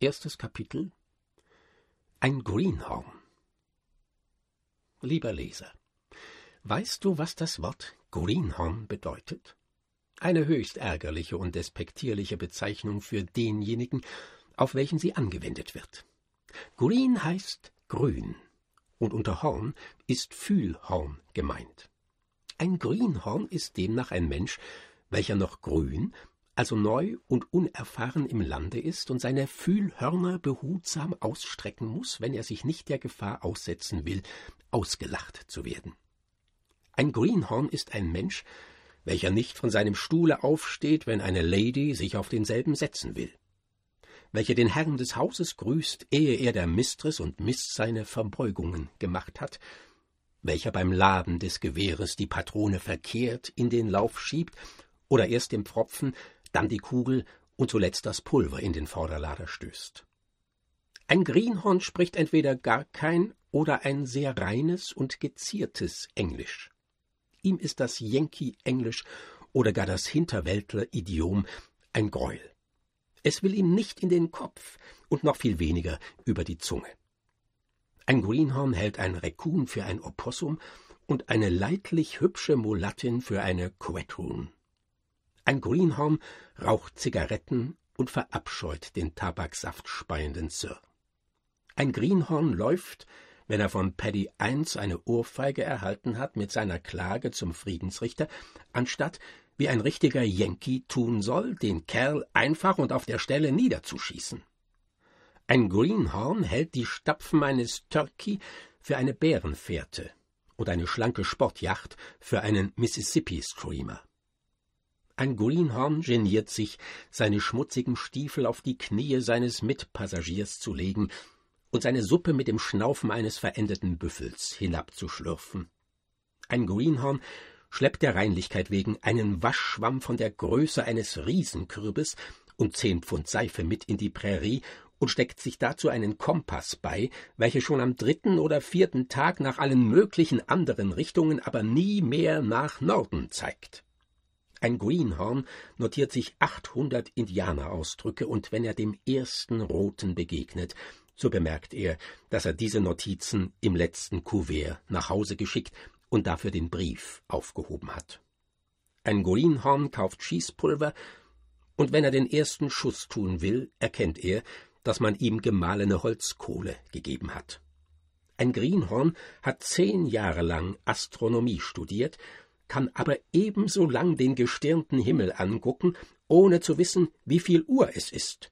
1. Kapitel. Ein Greenhorn. Lieber Leser, weißt du, was das Wort Greenhorn bedeutet? Eine höchst ärgerliche und despektierliche Bezeichnung für denjenigen, auf welchen sie angewendet wird. Green heißt grün, und unter Horn ist Fühlhorn gemeint. Ein Greenhorn ist demnach ein Mensch, welcher noch grün, also neu und unerfahren im Lande ist und seine Fühlhörner behutsam ausstrecken muss, wenn er sich nicht der Gefahr aussetzen will, ausgelacht zu werden. Ein Greenhorn ist ein Mensch, welcher nicht von seinem Stuhle aufsteht, wenn eine Lady sich auf denselben setzen will, welcher den Herrn des Hauses grüßt, ehe er der Mistress und Miss seine Verbeugungen gemacht hat, welcher beim Laden des Gewehres die Patrone verkehrt in den Lauf schiebt oder erst den Pfropfen, dann die Kugel und zuletzt das Pulver in den Vorderlader stößt. Ein Greenhorn spricht entweder gar kein oder ein sehr reines und geziertes Englisch. Ihm ist das Yankee-Englisch oder gar das Hinterwäldler-Idiom ein Greuel. Es will ihm nicht in den Kopf und noch viel weniger über die Zunge. Ein Greenhorn hält ein Raccoon für ein Opossum und eine leidlich hübsche Mulattin für eine Quadroon. Ein Greenhorn raucht Zigaretten und verabscheut den Tabaksaft speienden Sir. Ein Greenhorn läuft, wenn er von Paddy 1 eine Ohrfeige erhalten hat, mit seiner Klage zum Friedensrichter, anstatt, wie ein richtiger Yankee tun soll, den Kerl einfach und auf der Stelle niederzuschießen. Ein Greenhorn hält die Stapfen eines Turkey für eine Bärenfährte und eine schlanke Sportjacht für einen Mississippi-Streamer. Ein Greenhorn geniert sich, seine schmutzigen Stiefel auf die Knie seines Mitpassagiers zu legen und seine Suppe mit dem Schnaufen eines verendeten Büffels hinabzuschlürfen. Ein Greenhorn schleppt der Reinlichkeit wegen einen Waschschwamm von der Größe eines Riesenkürbis und 10 Pfund Seife mit in die Prärie und steckt sich dazu einen Kompass bei, welcher schon am 3. oder 4. Tag nach allen möglichen anderen Richtungen, aber nie mehr nach Norden zeigt. Ein Greenhorn notiert sich 800 Indianerausdrücke, und wenn er dem ersten Roten begegnet, so bemerkt er, dass er diese Notizen im letzten Kuvert nach Hause geschickt und dafür den Brief aufgehoben hat. Ein Greenhorn kauft Schießpulver, und wenn er den ersten Schuss tun will, erkennt er, dass man ihm gemahlene Holzkohle gegeben hat. Ein Greenhorn hat 10 Jahre lang Astronomie studiert, kann aber ebenso lang den gestirnten Himmel angucken, ohne zu wissen, wie viel Uhr es ist.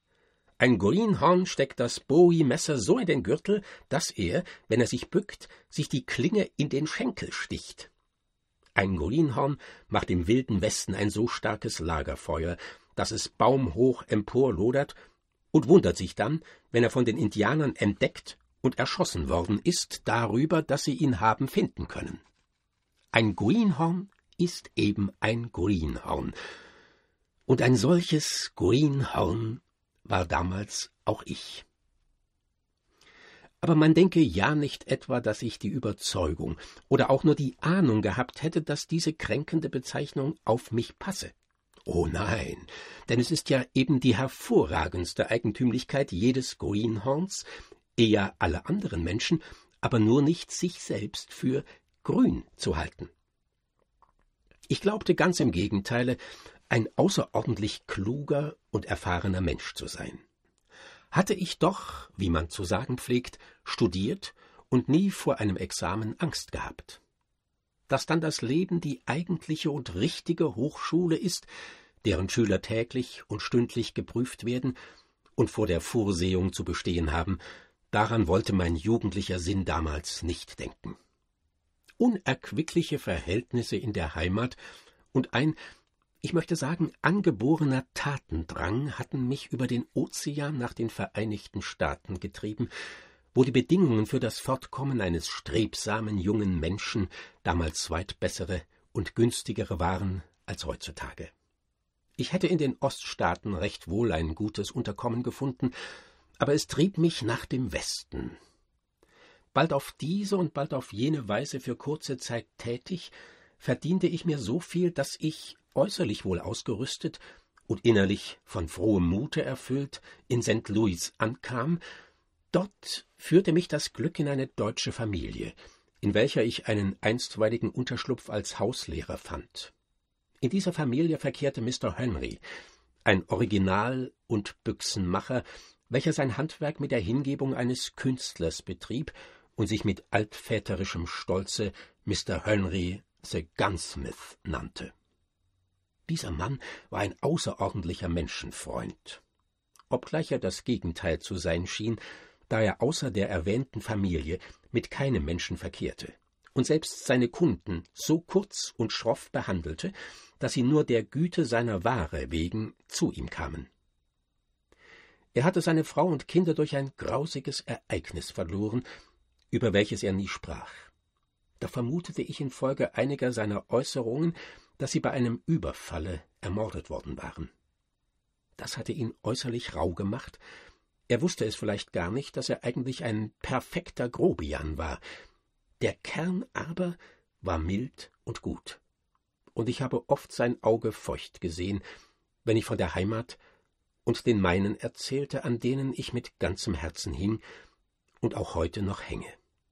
Ein Greenhorn steckt das Bowie-Messer so in den Gürtel, dass er, wenn er sich bückt, sich die Klinge in den Schenkel sticht. Ein Greenhorn macht im Wilden Westen ein so starkes Lagerfeuer, dass es baumhoch emporlodert, und wundert sich dann, wenn er von den Indianern entdeckt und erschossen worden ist, darüber, dass sie ihn haben finden können. Ein Greenhorn ist eben ein Greenhorn, und ein solches Greenhorn war damals auch ich. Aber man denke ja nicht etwa, dass ich die Überzeugung oder auch nur die Ahnung gehabt hätte, dass diese kränkende Bezeichnung auf mich passe. Oh nein, denn es ist ja eben die hervorragendste Eigentümlichkeit jedes Greenhorns, eher alle anderen Menschen, aber nur nicht sich selbst für grün zu halten. Ich glaubte ganz im Gegenteile, ein außerordentlich kluger und erfahrener Mensch zu sein. Hatte ich doch, wie man zu sagen pflegt, studiert und nie vor einem Examen Angst gehabt. Dass dann das Leben die eigentliche und richtige Hochschule ist, deren Schüler täglich und stündlich geprüft werden und vor der Vorsehung zu bestehen haben, daran wollte mein jugendlicher Sinn damals nicht denken. Unerquickliche Verhältnisse in der Heimat und ein, ich möchte sagen, angeborener Tatendrang hatten mich über den Ozean nach den Vereinigten Staaten getrieben, wo die Bedingungen für das Fortkommen eines strebsamen jungen Menschen damals weit bessere und günstigere waren als heutzutage. Ich hätte in den Oststaaten recht wohl ein gutes Unterkommen gefunden, aber es trieb mich nach dem Westen. Bald auf diese und bald auf jene Weise für kurze Zeit tätig, verdiente ich mir so viel, dass ich, äußerlich wohl ausgerüstet und innerlich von frohem Mute erfüllt in St. Louis ankam, dort führte mich das Glück in eine deutsche Familie, in welcher ich einen einstweiligen Unterschlupf als Hauslehrer fand. In dieser Familie verkehrte Mr. Henry, ein Original- und Büchsenmacher, welcher sein Handwerk mit der Hingebung eines Künstlers betrieb und sich mit altväterischem Stolze Mr. Henry the Gunsmith nannte. Dieser Mann war ein außerordentlicher Menschenfreund, obgleich er das Gegenteil zu sein schien, da er außer der erwähnten Familie mit keinem Menschen verkehrte und selbst seine Kunden so kurz und schroff behandelte, dass sie nur der Güte seiner Ware wegen zu ihm kamen. Er hatte seine Frau und Kinder durch ein grausiges Ereignis verloren, über welches er nie sprach. Da vermutete ich infolge einiger seiner Äußerungen, dass sie bei einem Überfalle ermordet worden waren. Das hatte ihn äußerlich rau gemacht. Er wusste es vielleicht gar nicht, dass er eigentlich ein perfekter Grobian war. Der Kern aber war mild und gut. Und ich habe oft sein Auge feucht gesehen, wenn ich von der Heimat und den meinen erzählte, an denen ich mit ganzem Herzen hing und auch heute noch hänge.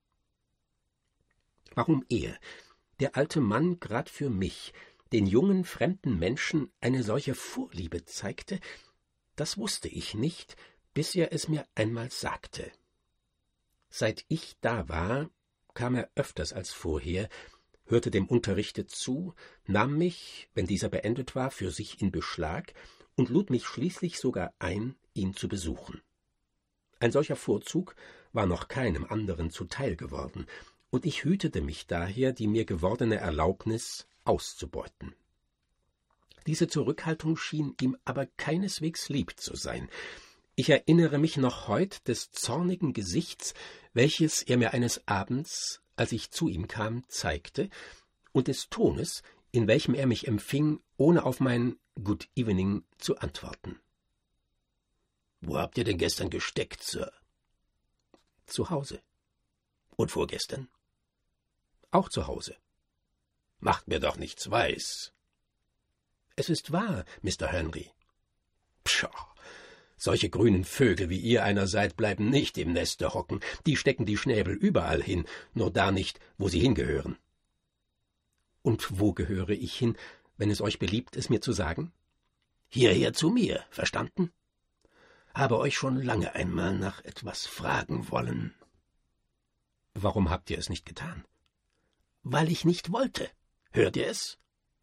Warum er, der alte Mann, grad für mich, den jungen, fremden Menschen eine solche Vorliebe zeigte, das wusste ich nicht, bis er es mir einmal sagte. Seit ich da war, kam er öfters als vorher, hörte dem Unterrichte zu, nahm mich, wenn dieser beendet war, für sich in Beschlag und lud mich schließlich sogar ein, ihn zu besuchen. Ein solcher Vorzug war noch keinem anderen zuteil geworden, und ich hütete mich daher, die mir gewordene Erlaubnis auszubeuten. Diese Zurückhaltung schien ihm aber keineswegs lieb zu sein. Ich erinnere mich noch heut des zornigen Gesichts, welches er mir eines Abends, als ich zu ihm kam, zeigte, und des Tones, in welchem er mich empfing, ohne auf mein »Good evening« zu antworten. »Wo habt ihr denn gestern gesteckt, Sir?« »Zu Hause.« »Und vorgestern?« »Auch zu Hause.« »Macht mir doch nichts weiß.« »Es ist wahr, Mr. Henry.« »Pshaw! Solche grünen Vögel, wie ihr einer seid, bleiben nicht im Neste hocken. Die stecken die Schnäbel überall hin, nur da nicht, wo sie hingehören.« »Und wo gehöre ich hin, wenn es euch beliebt, es mir zu sagen?« »Hierher zu mir, verstanden? Habe euch schon lange einmal nach etwas fragen wollen.« »Warum habt ihr es nicht getan?« »Weil ich nicht wollte. Hört ihr es?«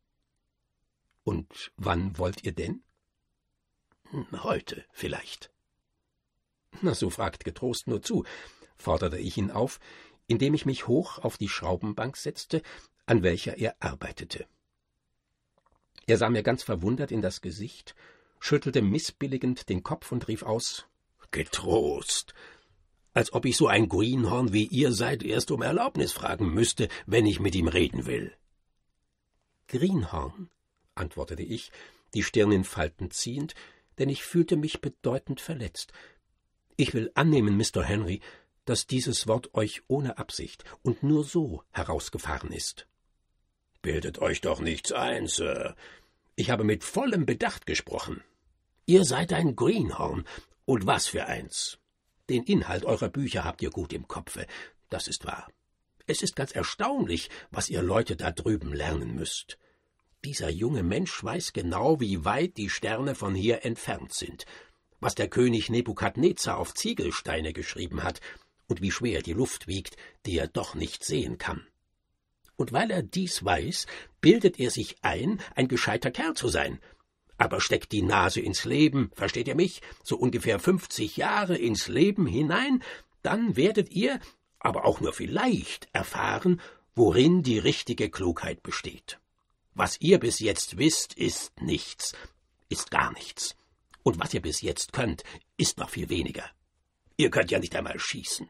»Und wann wollt ihr denn?« »Heute vielleicht.« »Na, so fragt getrost nur zu«, forderte ich ihn auf, indem ich mich hoch auf die Schraubenbank setzte, an welcher er arbeitete. Er sah mir ganz verwundert in das Gesicht, schüttelte missbilligend den Kopf und rief aus: »Getrost! Als ob ich so ein Greenhorn wie ihr seid erst um Erlaubnis fragen müsste, wenn ich mit ihm reden will.« »Greenhorn«, antwortete ich, die Stirn in Falten ziehend, denn ich fühlte mich bedeutend verletzt. »Ich will annehmen, Mr. Henry, dass dieses Wort euch ohne Absicht und nur so herausgefahren ist.« »Bildet euch doch nichts ein, Sir. Ich habe mit vollem Bedacht gesprochen. Ihr seid ein Greenhorn, und was für eins. Den Inhalt eurer Bücher habt ihr gut im Kopfe, das ist wahr. Es ist ganz erstaunlich, was ihr Leute da drüben lernen müsst. Dieser junge Mensch weiß genau, wie weit die Sterne von hier entfernt sind, was der König Nebukadnezar auf Ziegelsteine geschrieben hat und wie schwer die Luft wiegt, die er doch nicht sehen kann. Und weil er dies weiß, bildet er sich ein gescheiter Kerl zu sein, aber steckt die Nase ins Leben, versteht ihr mich, so ungefähr 50 Jahre ins Leben hinein, dann werdet ihr, aber auch nur vielleicht, erfahren, worin die richtige Klugheit besteht. Was ihr bis jetzt wisst, ist nichts, ist gar nichts. Und was ihr bis jetzt könnt, ist noch viel weniger. Ihr könnt ja nicht einmal schießen.«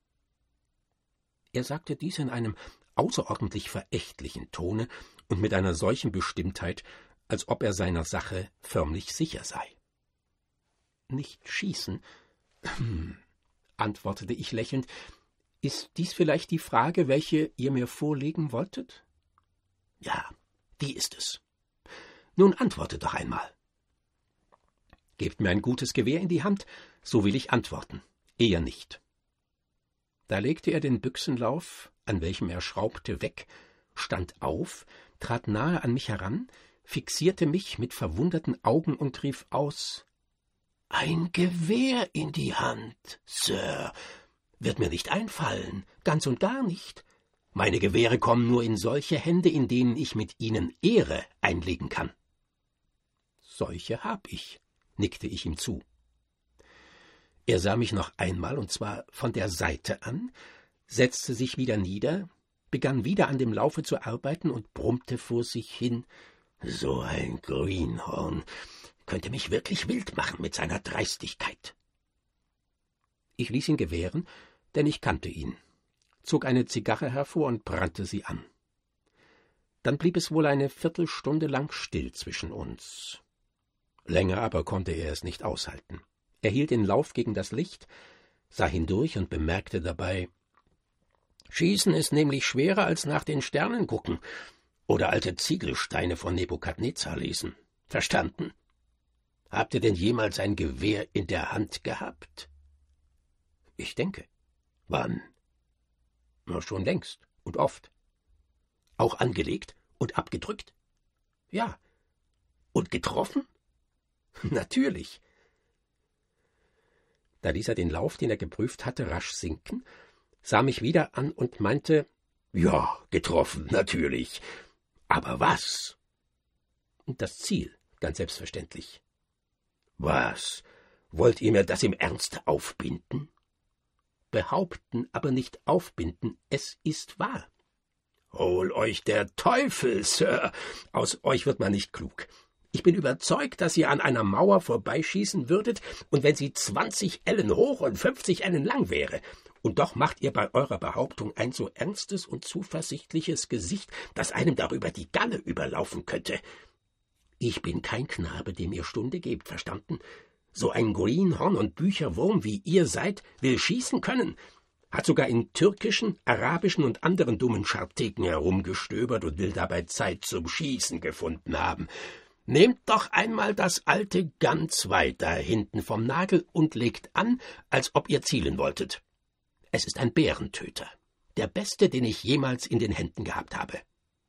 Er sagte dies in einem außerordentlich verächtlichen Tone und mit einer solchen Bestimmtheit, als ob er seiner Sache förmlich sicher sei. »Nicht schießen«, antwortete ich lächelnd. »Ist dies vielleicht die Frage, welche ihr mir vorlegen wolltet?« »Ja, die ist es. Nun antworte doch einmal. Gebt mir ein gutes Gewehr in die Hand, so will ich antworten, eher nicht. Da legte er den Büchsenlauf, an welchem er schraubte, weg, stand auf, trat nahe an mich heran, fixierte mich mit verwunderten Augen und rief aus: »Ein Gewehr in die Hand, Sir! Wird mir nicht einfallen, ganz und gar nicht. Meine Gewehre kommen nur in solche Hände, in denen ich mit ihnen Ehre einlegen kann.« »Solche hab ich«, nickte ich ihm zu. Er sah mich noch einmal, und zwar von der Seite an, setzte sich wieder nieder, begann wieder an dem Laufe zu arbeiten und brummte vor sich hin: »So ein Greenhorn könnte mich wirklich wild machen mit seiner Dreistigkeit.« Ich ließ ihn gewähren, denn ich kannte ihn, zog eine Zigarre hervor und brannte sie an. Dann blieb es wohl eine Viertelstunde lang still zwischen uns. Länger aber konnte er es nicht aushalten. Er hielt den Lauf gegen das Licht, sah hindurch und bemerkte dabei: »Schießen ist nämlich schwerer als nach den Sternen gucken oder alte Ziegelsteine von Nebukadnezar lesen. Verstanden? Habt ihr denn jemals ein Gewehr in der Hand gehabt?« »Ich denke.« »Wann?« »Na, schon längst und oft.« »Auch angelegt und abgedrückt?« »Ja.« »Und getroffen?« »Natürlich.« Da ließ er den Lauf, den er geprüft hatte, rasch sinken, sah mich wieder an und meinte: »Ja, getroffen, natürlich. Aber was?« »Und das Ziel, ganz selbstverständlich.« »Was? Wollt ihr mir das im Ernst aufbinden?« »Behaupten, aber nicht aufbinden. Es ist wahr.« »Hol euch der Teufel, Sir! Aus euch wird man nicht klug. Ich bin überzeugt, dass ihr an einer Mauer vorbeischießen würdet, und wenn sie 20 Ellen hoch und 50 Ellen lang wäre. Und doch macht ihr bei eurer Behauptung ein so ernstes und zuversichtliches Gesicht, dass einem darüber die Galle überlaufen könnte. Ich bin kein Knabe, dem ihr Stunde gebt, verstanden? So ein Greenhorn und Bücherwurm, wie ihr seid, will schießen können, hat sogar in türkischen, arabischen und anderen dummen Scharteken herumgestöbert und will dabei Zeit zum Schießen gefunden haben. Nehmt doch einmal das alte Gun 2 da hinten vom Nagel und legt an, als ob ihr zielen wolltet. Es ist ein Bärentöter, der beste, den ich jemals in den Händen gehabt habe.«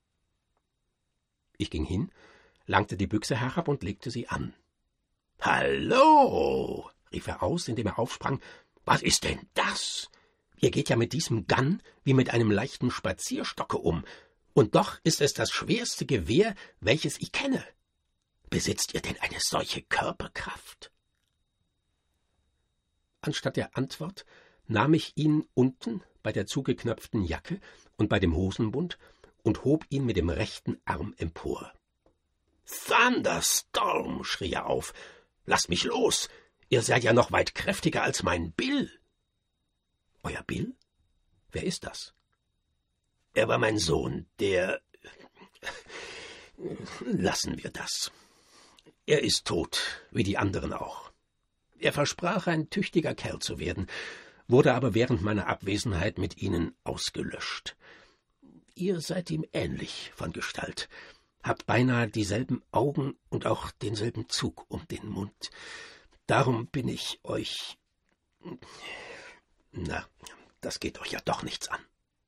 Ich ging hin, langte die Büchse herab und legte sie an. »Hallo«, rief er aus, indem er aufsprang, »was ist denn das? Ihr geht ja mit diesem Gun wie mit einem leichten Spazierstocke um, und doch ist es das schwerste Gewehr, welches ich kenne. Besitzt ihr denn eine solche Körperkraft?« Anstatt der Antwort nahm ich ihn unten bei der zugeknöpften Jacke und bei dem Hosenbund und hob ihn mit dem rechten Arm empor. »Thunderstorm«, schrie er auf, »lasst mich los! Ihr seid ja noch weit kräftiger als mein Bill.« »Euer Bill? Wer ist das?« »Er war mein Sohn, der... Lassen wir das. Er ist tot, wie die anderen auch. Er versprach, ein tüchtiger Kerl zu werden, wurde aber während meiner Abwesenheit mit ihnen ausgelöscht. Ihr seid ihm ähnlich von Gestalt, habt beinahe dieselben Augen und auch denselben Zug um den Mund. Darum bin ich euch... Na, das geht euch ja doch nichts an.«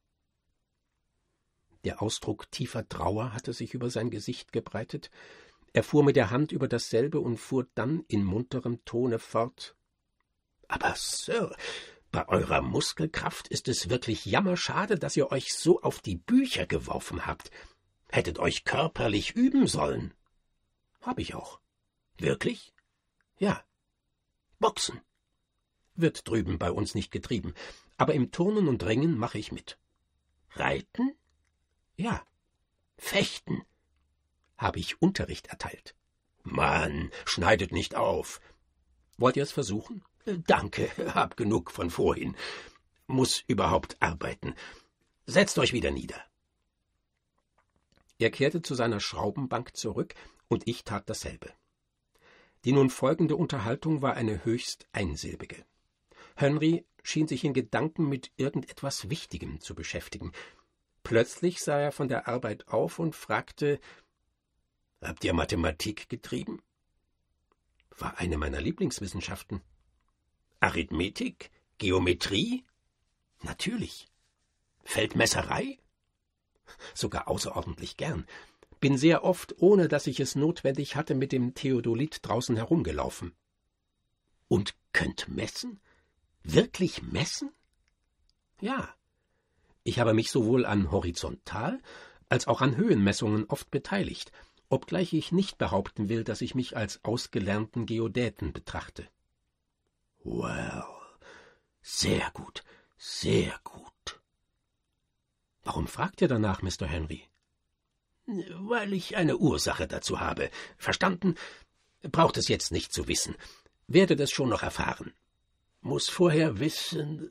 Der Ausdruck tiefer Trauer hatte sich über sein Gesicht gebreitet. Er fuhr mit der Hand über dasselbe und fuhr dann in munterem Tone fort: »Aber, Sir, bei eurer Muskelkraft ist es wirklich jammerschade, dass ihr euch so auf die Bücher geworfen habt. Hättet euch körperlich üben sollen.« »Hab ich auch.« »Wirklich?« »Ja.« »Boxen?« »Wird drüben bei uns nicht getrieben, aber im Turnen und Ringen mache ich mit.« »Reiten?« »Ja.« »Fechten?« »Habe ich Unterricht erteilt.« »Mann, schneidet nicht auf.« »Wollt ihr es versuchen?« »Danke, hab genug von vorhin. Muss überhaupt arbeiten. Setzt euch wieder nieder.« Er kehrte zu seiner Schraubenbank zurück, und ich tat dasselbe. Die nun folgende Unterhaltung war eine höchst einsilbige. Henry schien sich in Gedanken mit irgendetwas Wichtigem zu beschäftigen. Plötzlich sah er von der Arbeit auf und fragte: »Habt ihr Mathematik getrieben?« war eine meiner Lieblingswissenschaften. Arithmetik? Geometrie? Natürlich. Feldmesserei? Sogar außerordentlich gern. Bin sehr oft, ohne dass ich es notwendig hatte, mit dem Theodolit draußen herumgelaufen. Und könnt messen? Wirklich messen? Ja. Ich habe mich sowohl an Horizontal- als auch an Höhenmessungen oft beteiligt, obgleich ich nicht behaupten will, dass ich mich als ausgelernten Geodäten betrachte. Well, sehr gut, sehr gut. Warum fragt ihr danach, Mr. Henry? Weil ich eine Ursache dazu habe. Verstanden? Braucht es jetzt nicht zu wissen. Werdet es schon noch erfahren. Muss vorher wissen,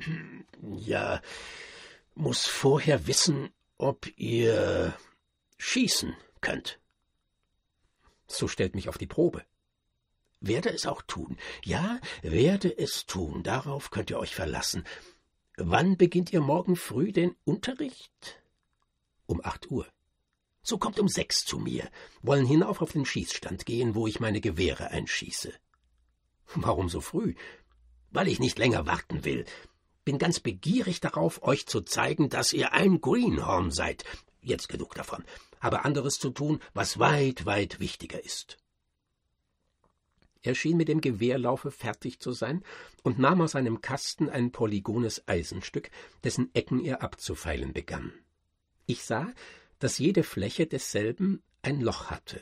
ob ihr schießen könnt. So stellt mich auf die Probe. Werde es auch tun. Ja, werde es tun. Darauf könnt ihr euch verlassen. Wann beginnt ihr morgen früh den Unterricht? Um 8 Uhr. So kommt um 6 zu mir. Wollen hinauf auf den Schießstand gehen, wo ich meine Gewehre einschieße. Warum so früh? Weil ich nicht länger warten will. Bin ganz begierig darauf, euch zu zeigen, dass ihr ein Greenhorn seid. Jetzt genug davon. Habe anderes zu tun, was weit, weit wichtiger ist. Er schien mit dem Gewehrlaufe fertig zu sein und nahm aus einem Kasten ein polygones Eisenstück, dessen Ecken er abzufeilen begann. Ich sah, dass jede Fläche desselben ein Loch hatte.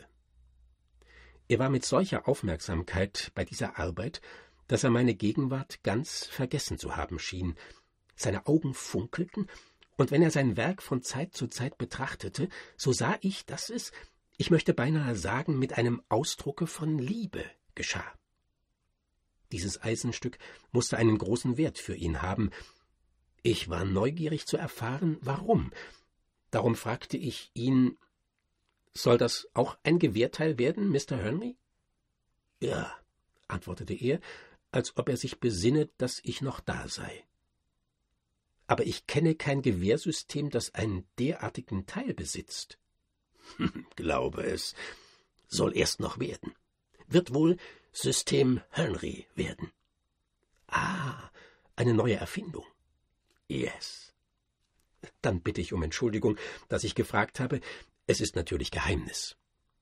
Er war mit solcher Aufmerksamkeit bei dieser Arbeit, dass er meine Gegenwart ganz vergessen zu haben schien. Seine Augen funkelten, und wenn er sein Werk von Zeit zu Zeit betrachtete, so sah ich, dass es, ich möchte beinahe sagen, mit einem Ausdrucke von Liebe geschah. Dieses Eisenstück musste einen großen Wert für ihn haben. Ich war neugierig zu erfahren, warum. Darum fragte ich ihn, »Soll das auch ein Gewehrteil werden, Mr. Henry?« »Ja«, antwortete er, als ob er sich besinne, dass ich noch da sei. »Aber ich kenne kein Gewehrsystem, das einen derartigen Teil besitzt.« »Glaube es. Soll erst noch werden. Wird wohl System Henry werden.« »Ah, eine neue Erfindung.« »Yes.« »Dann bitte ich um Entschuldigung, dass ich gefragt habe. Es ist natürlich Geheimnis.«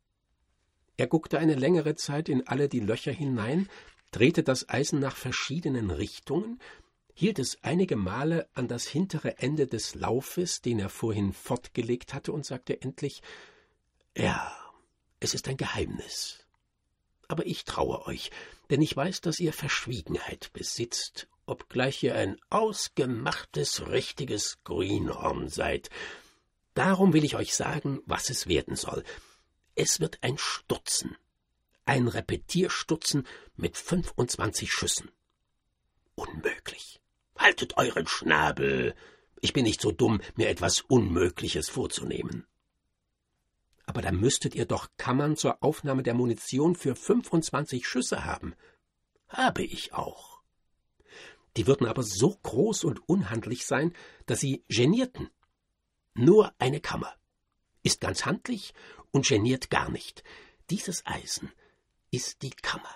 Er guckte eine längere Zeit in alle die Löcher hinein, drehte das Eisen nach verschiedenen Richtungen, hielt es einige Male an das hintere Ende des Laufes, den er vorhin fortgelegt hatte, und sagte endlich, »Ja, es ist ein Geheimnis. Aber ich traue euch, denn ich weiß, dass ihr Verschwiegenheit besitzt, obgleich ihr ein ausgemachtes, richtiges Greenhorn seid. Darum will ich euch sagen, was es werden soll. Es wird ein Stutzen, ein Repetierstutzen mit 25 Schüssen. Unmöglich. Haltet euren Schnabel. Ich bin nicht so dumm, mir etwas Unmögliches vorzunehmen. Aber da müsstet ihr doch Kammern zur Aufnahme der Munition für 25 Schüsse haben. Habe ich auch. Die würden aber so groß und unhandlich sein, dass sie genierten. Nur eine Kammer. Ist ganz handlich und geniert gar nicht. Dieses Eisen ist die Kammer.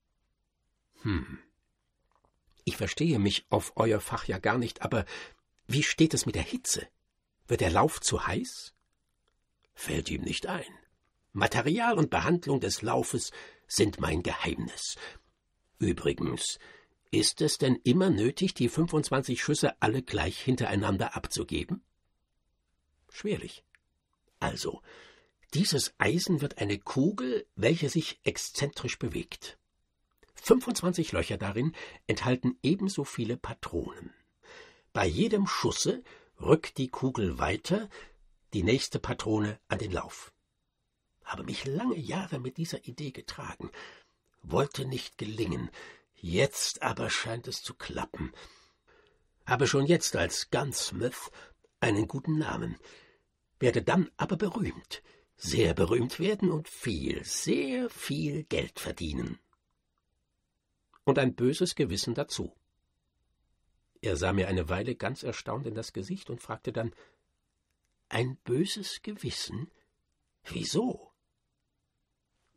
Ich verstehe mich auf euer Fach ja gar nicht, aber wie steht es mit der Hitze? Wird der Lauf zu heiß? Fällt ihm nicht ein. Material und Behandlung des Laufes sind mein Geheimnis. Übrigens, ist es denn immer nötig, die 25 Schüsse alle gleich hintereinander abzugeben? Schwerlich. Also, dieses Eisen wird eine Kugel, welche sich exzentrisch bewegt. 25 Löcher darin enthalten ebenso viele Patronen. Bei jedem Schusse rückt die Kugel weiter, die nächste Patrone an den Lauf. Habe mich lange Jahre mit dieser Idee getragen, wollte nicht gelingen, jetzt aber scheint es zu klappen. Habe schon jetzt als Gunsmith einen guten Namen, werde dann aber berühmt, sehr berühmt werden und viel, sehr viel Geld verdienen. Und ein böses Gewissen dazu. Er sah mir eine Weile ganz erstaunt in das Gesicht und fragte dann, »Ein böses Gewissen? Wieso?«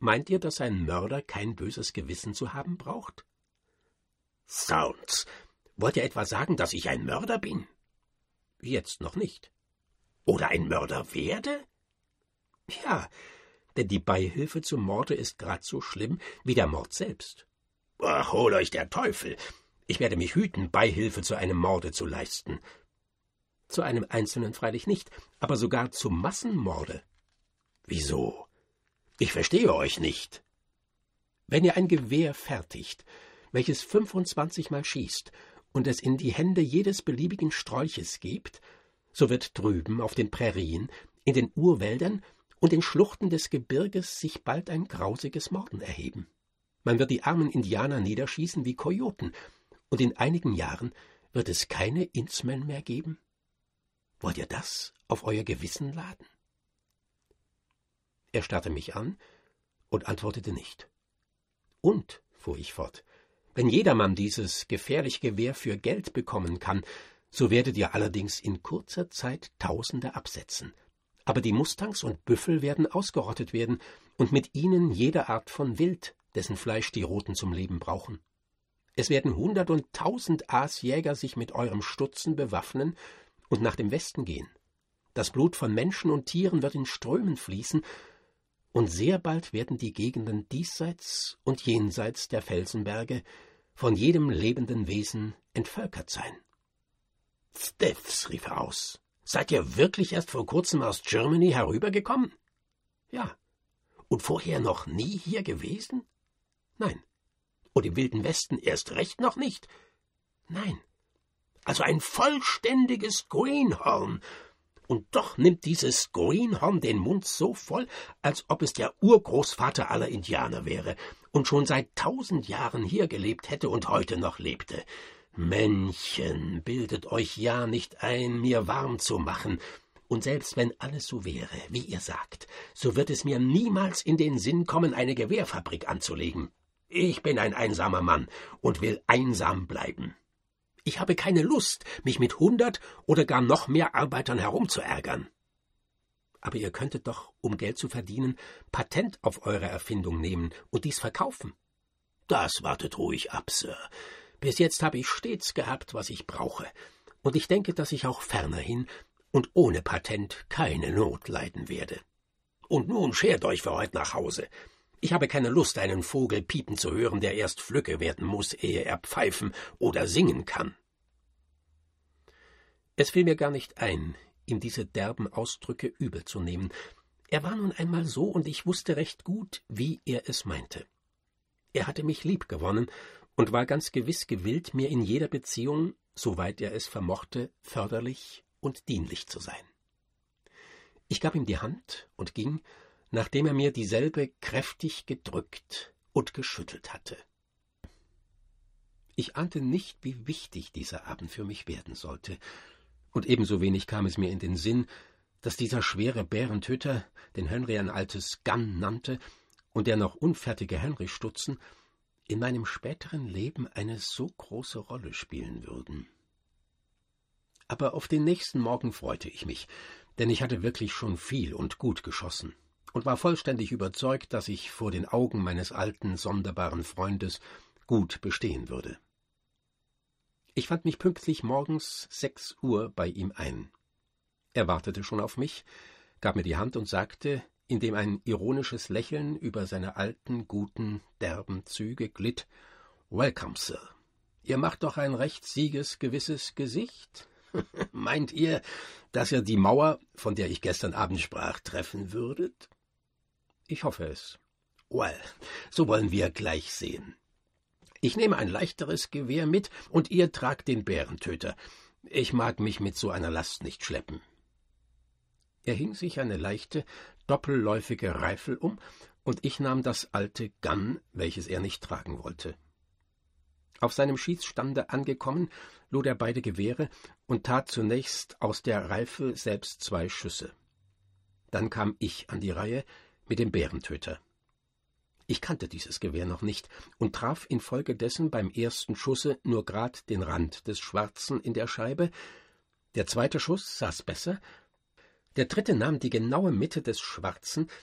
Meint ihr, dass ein Mörder kein böses Gewissen zu haben braucht? Zounds! Wollt ihr etwa sagen, dass ich ein Mörder bin? Jetzt noch nicht. Oder ein Mörder werde? Ja, denn die Beihilfe zum Morde ist grad so schlimm wie der Mord selbst. Hol euch der Teufel! Ich werde mich hüten, Beihilfe zu einem Morde zu leisten. Zu einem Einzelnen freilich nicht, aber sogar zum Massenmorde. Wieso? Ich verstehe euch nicht. Wenn ihr ein Gewehr fertigt, welches 25 Mal schießt und es in die Hände jedes beliebigen Strolches gebt, so wird drüben auf den Prärien, in den Urwäldern und den Schluchten des Gebirges sich bald ein grausiges Morden erheben. Man wird die armen Indianer niederschießen wie Kojoten, und in einigen Jahren wird es keine Indsmen mehr geben. Wollt ihr das auf euer Gewissen laden? Er starrte mich an und antwortete nicht. Und, fuhr ich fort, wenn jedermann dieses gefährliche Gewehr für Geld bekommen kann, so werdet ihr allerdings in kurzer Zeit Tausende absetzen. Aber die Mustangs und Büffel werden ausgerottet werden und mit ihnen jede Art von Wild, dessen Fleisch die Roten zum Leben brauchen. Es werden 100 und 1000 Aasjäger sich mit eurem Stutzen bewaffnen und nach dem Westen gehen. Das Blut von Menschen und Tieren wird in Strömen fließen, und sehr bald werden die Gegenden diesseits und jenseits der Felsenberge von jedem lebenden Wesen entvölkert sein. »Stiffs«, rief er aus, »seid ihr wirklich erst vor kurzem aus Germany herübergekommen?« »Ja.« »Und vorher noch nie hier gewesen?« »Nein.« »Und im Wilden Westen erst recht noch nicht?« »Nein.« »Also ein vollständiges Greenhorn. Und doch nimmt dieses Greenhorn den Mund so voll, als ob es der Urgroßvater aller Indianer wäre und schon seit 1000 Jahren hier gelebt hätte und heute noch lebte. Männchen, bildet euch ja nicht ein, mir warm zu machen. Und selbst wenn alles so wäre, wie ihr sagt, so wird es mir niemals in den Sinn kommen, eine Gewehrfabrik anzulegen. Ich bin ein einsamer Mann und will einsam bleiben. Ich habe keine Lust, mich mit 100 oder gar noch mehr Arbeitern herumzuärgern. Aber ihr könntet doch, um Geld zu verdienen, Patent auf eure Erfindung nehmen und dies verkaufen. Das wartet ruhig ab, Sir. Bis jetzt habe ich stets gehabt, was ich brauche, und ich denke, dass ich auch fernerhin und ohne Patent keine Not leiden werde. Und nun schert euch für heute nach Hause. Ich habe keine Lust, einen Vogel piepen zu hören, der erst Flücke werden muss, ehe er pfeifen oder singen kann. Es fiel mir gar nicht ein, ihm diese derben Ausdrücke übel zu nehmen. Er war nun einmal so, und ich wusste recht gut, wie er es meinte. Er hatte mich liebgewonnen und war ganz gewiss gewillt, mir in jeder Beziehung, soweit er es vermochte, förderlich und dienlich zu sein. Ich gab ihm die Hand und ging, nachdem er mir dieselbe kräftig gedrückt und geschüttelt hatte. Ich ahnte nicht, wie wichtig dieser Abend für mich werden sollte, und ebenso wenig kam es mir in den Sinn, dass dieser schwere Bärentöter, den Henry ein altes Gun nannte, und der noch unfertige Henry Stutzen, in meinem späteren Leben eine so große Rolle spielen würden. Aber auf den nächsten Morgen freute ich mich, denn ich hatte wirklich schon viel und gut geschossen und war vollständig überzeugt, dass ich vor den Augen meines alten, sonderbaren Freundes gut bestehen würde. Ich fand mich pünktlich morgens 6 Uhr bei ihm ein. Er wartete schon auf mich, gab mir die Hand und sagte, indem ein ironisches Lächeln über seine alten, guten, derben Züge glitt, »Welcome, Sir. Ihr macht doch ein recht siegesgewisses Gesicht. Meint ihr, dass ihr die Mauer, von der ich gestern Abend sprach, treffen würdet?« »Ich hoffe es.« »Well, so wollen wir gleich sehen. Ich nehme ein leichteres Gewehr mit, und ihr tragt den Bärentöter. Ich mag mich mit so einer Last nicht schleppen.« Er hing sich eine leichte, doppelläufige Reifel um, und ich nahm das alte Gun, welches er nicht tragen wollte. Auf seinem Schießstande angekommen, lud er beide Gewehre und tat zunächst aus der Reifel selbst 2 Schüsse. Dann kam ich an die Reihe mit dem Bärentöter. Ich kannte dieses Gewehr noch nicht und traf infolgedessen beim ersten Schusse nur grad den Rand des Schwarzen in der Scheibe. Der zweite Schuss saß besser. Der dritte nahm die genaue Mitte des Schwarzen,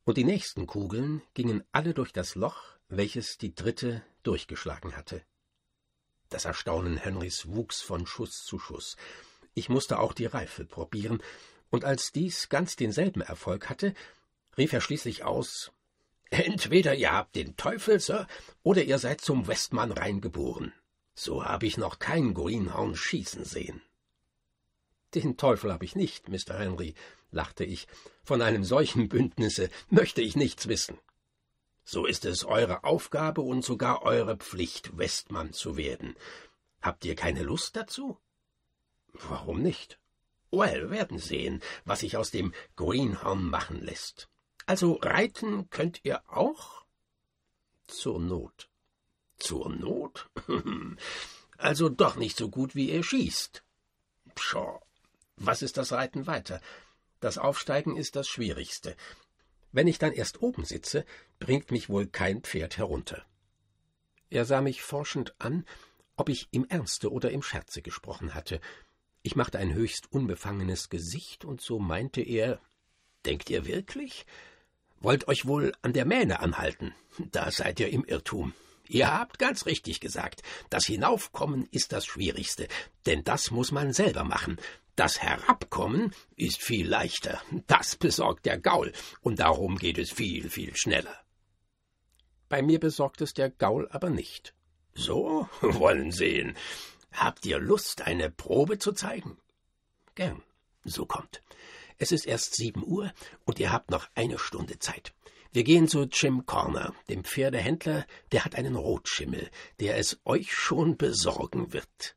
und die nächsten Kugeln gingen alle durch das Loch, welches die dritte durchgeschlagen hatte. Das Erstaunen Henrys wuchs von Schuss zu Schuss. Ich musste auch die Reife probieren, und als dies ganz denselben Erfolg hatte, rief er schließlich aus: »Entweder ihr habt den Teufel, Sir, oder ihr seid zum Westmann reingeboren. So habe ich noch kein Greenhorn schießen sehen.« »Den Teufel habe ich nicht, Mr. Henry«, lachte ich. »Von einem solchen Bündnisse möchte ich nichts wissen.« »So ist es eure Aufgabe und sogar eure Pflicht, Westmann zu werden. Habt ihr keine Lust dazu?« »Warum nicht?« »Well, werden sehen, was sich aus dem Greenhorn machen lässt. Also reiten könnt ihr auch?« »Zur Not.« »Zur Not? Also doch nicht so gut, wie ihr schießt.« »Pshaw. Was ist das Reiten weiter? Das Aufsteigen ist das Schwierigste. Wenn ich dann erst oben sitze, bringt mich wohl kein Pferd herunter.« Er sah mich forschend an, ob ich im Ernste oder im Scherze gesprochen hatte. Ich machte ein höchst unbefangenes Gesicht, und so meinte er: »Denkt ihr wirklich? Wollt euch wohl an der Mähne anhalten? Da seid ihr im Irrtum. Ihr habt ganz richtig gesagt, das Hinaufkommen ist das Schwierigste, denn das muss man selber machen. Das Herabkommen ist viel leichter, das besorgt der Gaul, und darum geht es viel, viel schneller.« Bei mir besorgt es der Gaul aber nicht. »So, wollen sehen. Habt ihr Lust, eine Probe zu zeigen?« »Gern. So kommt. Es ist erst 7 Uhr, und ihr habt noch 1 Stunde Zeit. Wir gehen zu Jim Corner, dem Pferdehändler, der hat einen Rotschimmel, der es euch schon besorgen wird.«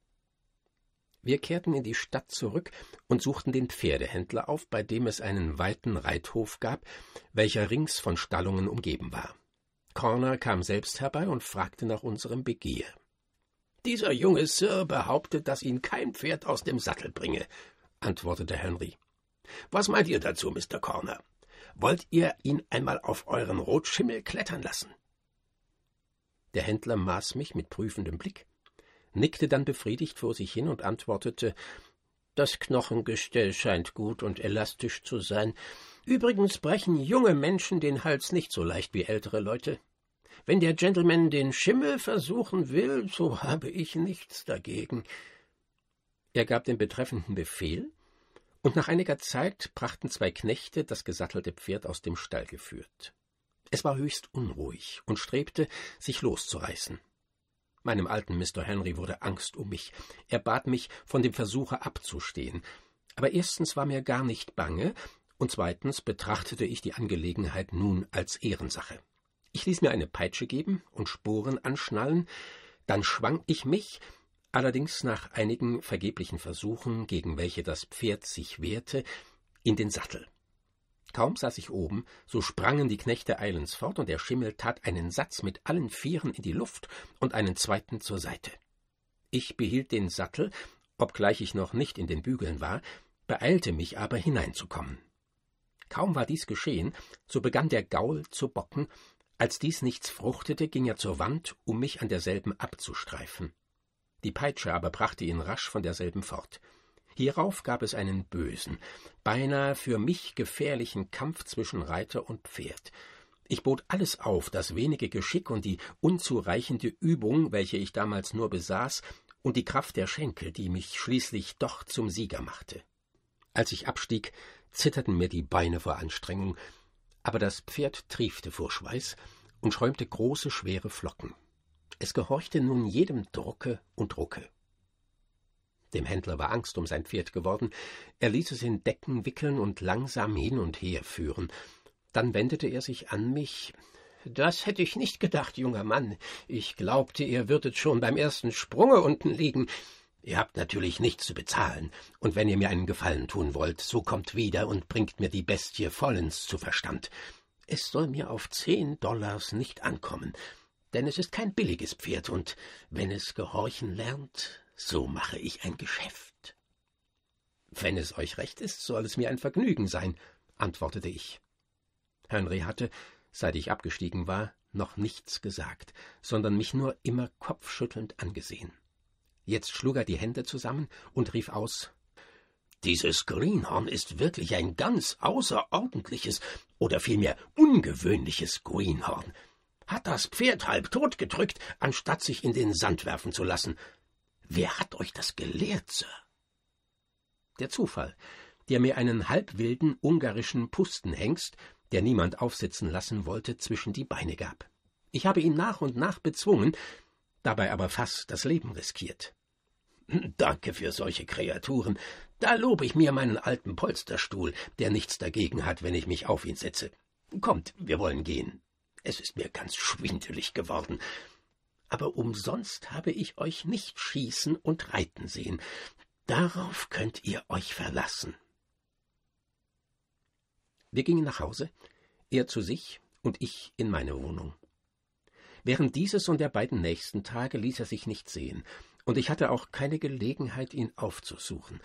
Wir kehrten in die Stadt zurück und suchten den Pferdehändler auf, bei dem es einen weiten Reithof gab, welcher rings von Stallungen umgeben war. Corner kam selbst herbei und fragte nach unserem Begehr. »Dieser junge Sir behauptet, dass ihn kein Pferd aus dem Sattel bringe«, antwortete Henry. »Was meint ihr dazu, Mr. Corner? Wollt ihr ihn einmal auf euren Rotschimmel klettern lassen?« Der Händler maß mich mit prüfendem Blick, nickte dann befriedigt vor sich hin und antwortete: »Das Knochengestell scheint gut und elastisch zu sein. Übrigens brechen junge Menschen den Hals nicht so leicht wie ältere Leute. Wenn der Gentleman den Schimmel versuchen will, so habe ich nichts dagegen.« Er gab den betreffenden Befehl, und nach einiger Zeit brachten 2 Knechte das gesattelte Pferd aus dem Stall geführt. Es war höchst unruhig und strebte, sich loszureißen. Meinem alten Mr. Henry wurde Angst um mich. Er bat mich, von dem Versuche abzustehen. Aber erstens war mir gar nicht bange, und zweitens betrachtete ich die Angelegenheit nun als Ehrensache. Ich ließ mir eine Peitsche geben und Sporen anschnallen, dann schwang ich mich, allerdings nach einigen vergeblichen Versuchen, gegen welche das Pferd sich wehrte, in den Sattel. Kaum saß ich oben, so sprangen die Knechte eilends fort, und der Schimmel tat einen Satz mit allen Vieren in die Luft und einen zweiten zur Seite. Ich behielt den Sattel, obgleich ich noch nicht in den Bügeln war, beeilte mich aber hineinzukommen. Kaum war dies geschehen, so begann der Gaul zu bocken. Als dies nichts fruchtete, ging er zur Wand, um mich an derselben abzustreifen. Die Peitsche aber brachte ihn rasch von derselben fort. Hierauf gab es einen bösen, beinahe für mich gefährlichen Kampf zwischen Reiter und Pferd. Ich bot alles auf, das wenige Geschick und die unzureichende Übung, welche ich damals nur besaß, und die Kraft der Schenkel, die mich schließlich doch zum Sieger machte. Als ich abstieg, zitterten mir die Beine vor Anstrengung, aber das Pferd triefte vor Schweiß und schäumte große, schwere Flocken. Es gehorchte nun jedem Drucke und Rucke. Dem Händler war Angst um sein Pferd geworden. Er ließ es in Decken wickeln und langsam hin und her führen. Dann wendete er sich an mich. »Das hätte ich nicht gedacht, junger Mann. Ich glaubte, ihr würdet schon beim ersten Sprunge unten liegen. Ihr habt natürlich nichts zu bezahlen, und wenn ihr mir einen Gefallen tun wollt, so kommt wieder und bringt mir die Bestie vollends zu Verstand. Es soll mir auf $10 nicht ankommen, denn es ist kein billiges Pferd, und wenn es gehorchen lernt, so mache ich ein Geschäft.« »Wenn es euch recht ist, soll es mir ein Vergnügen sein«, antwortete ich. Henry hatte, seit ich abgestiegen war, noch nichts gesagt, sondern mich nur immer kopfschüttelnd angesehen. Jetzt schlug er die Hände zusammen und rief aus: Dieses Greenhorn ist wirklich ein ganz außerordentliches oder vielmehr ungewöhnliches Greenhorn. Hat das Pferd halb totgedrückt, anstatt sich in den Sand werfen zu lassen. Wer hat euch das gelehrt, Sir? Der Zufall, der mir einen halbwilden ungarischen Pustenhengst, der niemand aufsitzen lassen wollte, zwischen die Beine gab. Ich habe ihn nach und nach bezwungen, dabei aber fast das Leben riskiert. Danke für solche Kreaturen. Da lobe ich mir meinen alten Polsterstuhl, der nichts dagegen hat, wenn ich mich auf ihn setze. Kommt, wir wollen gehen. Es ist mir ganz schwindelig geworden. Aber umsonst habe ich euch nicht schießen und reiten sehen. Darauf könnt ihr euch verlassen. Wir gingen nach Hause, er zu sich und ich in meine Wohnung. Während dieses und der beiden nächsten Tage ließ er sich nicht sehen, und ich hatte auch keine Gelegenheit, ihn aufzusuchen.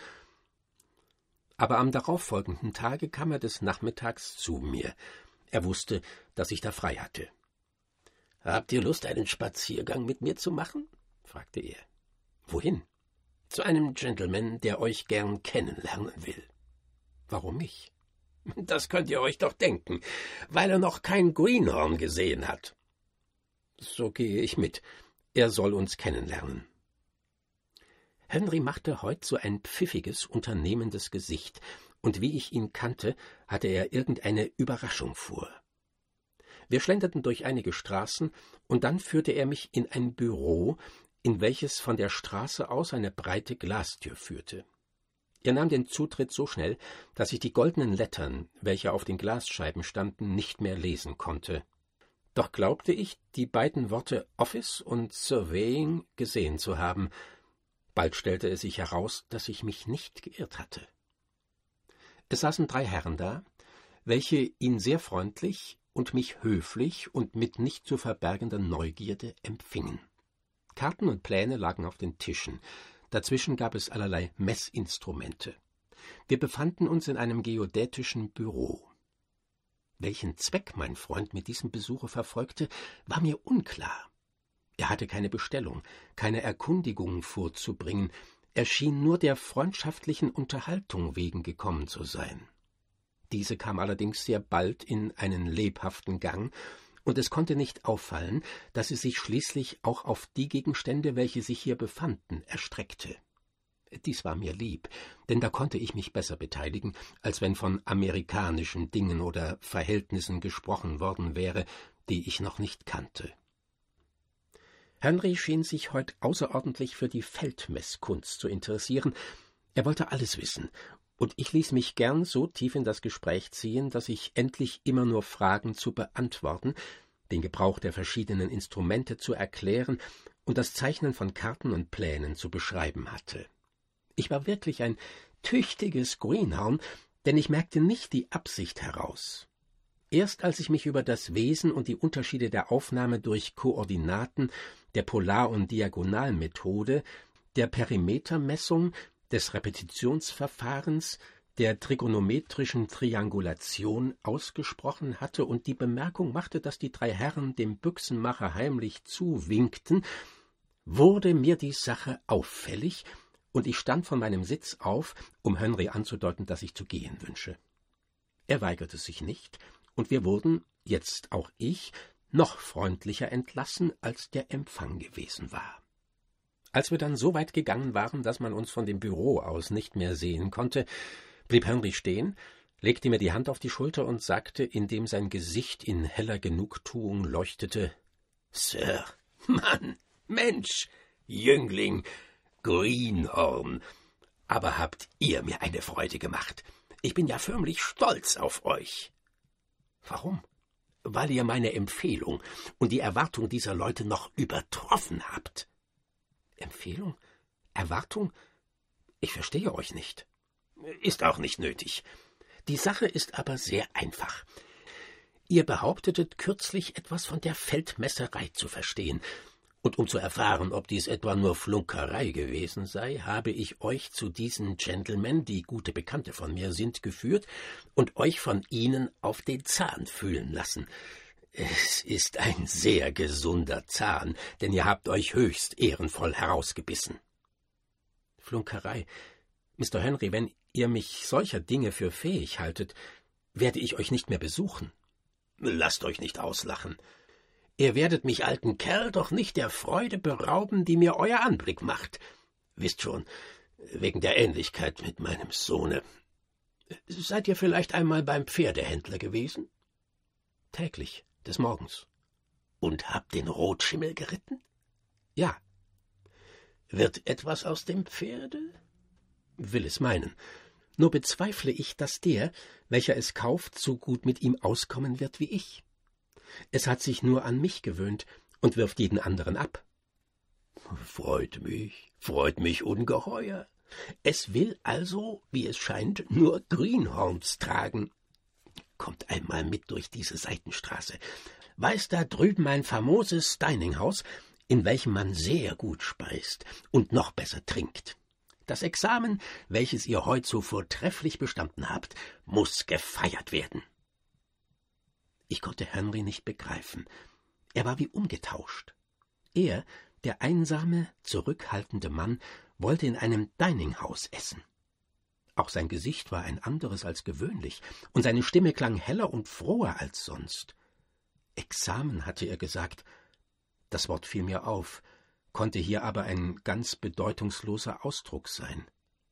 Aber am darauffolgenden Tage kam er des Nachmittags zu mir. Er wusste, dass ich da frei hatte. »Habt ihr Lust, einen Spaziergang mit mir zu machen?« fragte er. »Wohin?« »Zu einem Gentleman, der euch gern kennenlernen will.« »Warum mich?« »Das könnt ihr euch doch denken, weil er noch kein Greenhorn gesehen hat.« »So gehe ich mit. Er soll uns kennenlernen.« Henry machte heut so ein pfiffiges, unternehmendes Gesicht, und wie ich ihn kannte, hatte er irgendeine Überraschung vor. Wir schlenderten durch einige Straßen, und dann führte er mich in ein Büro, in welches von der Straße aus eine breite Glastür führte. Er nahm den Zutritt so schnell, dass ich die goldenen Lettern, welche auf den Glasscheiben standen, nicht mehr lesen konnte. Doch glaubte ich, die beiden Worte Office und Surveying gesehen zu haben. Bald stellte es sich heraus, dass ich mich nicht geirrt hatte. Es saßen 3 Herren da, welche ihn sehr freundlich und mich höflich und mit nicht zu verbergender Neugierde empfingen. Karten und Pläne lagen auf den Tischen, dazwischen gab es allerlei Messinstrumente. Wir befanden uns in einem geodätischen Büro. Welchen Zweck mein Freund mit diesem Besuche verfolgte, war mir unklar. Er hatte keine Bestellung, keine Erkundigung vorzubringen, er schien nur der freundschaftlichen Unterhaltung wegen gekommen zu sein. Diese kam allerdings sehr bald in einen lebhaften Gang, und es konnte nicht auffallen, dass sie sich schließlich auch auf die Gegenstände, welche sich hier befanden, erstreckte. Dies war mir lieb, denn da konnte ich mich besser beteiligen, als wenn von amerikanischen Dingen oder Verhältnissen gesprochen worden wäre, die ich noch nicht kannte. Henry schien sich heut außerordentlich für die Feldmesskunst zu interessieren. Er wollte alles wissen, und ich ließ mich gern so tief in das Gespräch ziehen, dass ich endlich immer nur Fragen zu beantworten, den Gebrauch der verschiedenen Instrumente zu erklären und das Zeichnen von Karten und Plänen zu beschreiben hatte. Ich war wirklich ein tüchtiges Greenhorn, denn ich merkte nicht die Absicht heraus. Erst als ich mich über das Wesen und die Unterschiede der Aufnahme durch Koordinaten, der Polar- und Diagonalmethode, der Perimetermessung, des Repetitionsverfahrens, der trigonometrischen Triangulation ausgesprochen hatte und die Bemerkung machte, dass die 3 Herren dem Büchsenmacher heimlich zuwinkten, wurde mir die Sache auffällig, und ich stand von meinem Sitz auf, um Henry anzudeuten, dass ich zu gehen wünsche. Er weigerte sich nicht, und wir wurden, jetzt auch ich, noch freundlicher entlassen, als der Empfang gewesen war. Als wir dann so weit gegangen waren, dass man uns von dem Büro aus nicht mehr sehen konnte, blieb Henry stehen, legte mir die Hand auf die Schulter und sagte, indem sein Gesicht in heller Genugtuung leuchtete: »Sir, Mann, Mensch, Jüngling, Greenhorn, aber habt ihr mir eine Freude gemacht. Ich bin ja förmlich stolz auf euch.« »Warum?« »Weil ihr meine Empfehlung und die Erwartung dieser Leute noch übertroffen habt.« »Empfehlung? Erwartung? Ich verstehe euch nicht.« »Ist auch nicht nötig. Die Sache ist aber sehr einfach. Ihr behauptetet kürzlich etwas von der Feldmesserei zu verstehen, und um zu erfahren, ob dies etwa nur Flunkerei gewesen sei, habe ich euch zu diesen Gentlemen, die gute Bekannte von mir sind, geführt und euch von ihnen auf den Zahn fühlen lassen. Es ist ein sehr gesunder Zahn, denn ihr habt euch höchst ehrenvoll herausgebissen.« »Flunkerei. Mr. Henry, wenn ihr mich solcher Dinge für fähig haltet, werde ich euch nicht mehr besuchen. Lasst euch nicht auslachen. Ihr werdet mich, alten Kerl, doch nicht der Freude berauben, die mir euer Anblick macht. Wisst schon, wegen der Ähnlichkeit mit meinem Sohne. Seid ihr vielleicht einmal beim Pferdehändler gewesen? Täglich, des Morgens. Und habt den Rotschimmel geritten? Ja. Wird etwas aus dem Pferde? Will es meinen. Nur bezweifle ich, dass der, welcher es kauft, so gut mit ihm auskommen wird wie ich. Es hat sich nur an mich gewöhnt und wirft jeden anderen ab. Freut mich ungeheuer. Es will also, wie es scheint, nur Greenhorns tragen. Kommt einmal mit durch diese Seitenstraße. Weiß da drüben ein famoses Dininghaus, in welchem man sehr gut speist und noch besser trinkt. Das Examen, welches ihr heut so vortrefflich bestanden habt, muß gefeiert werden. Ich konnte Henry nicht begreifen. Er war wie umgetauscht. Er, der einsame, zurückhaltende Mann, wollte in einem Dininghaus essen. Auch sein Gesicht war ein anderes als gewöhnlich, und seine Stimme klang heller und froher als sonst. Examen, hatte er gesagt. Das Wort fiel mir auf, konnte hier aber ein ganz bedeutungsloser Ausdruck sein.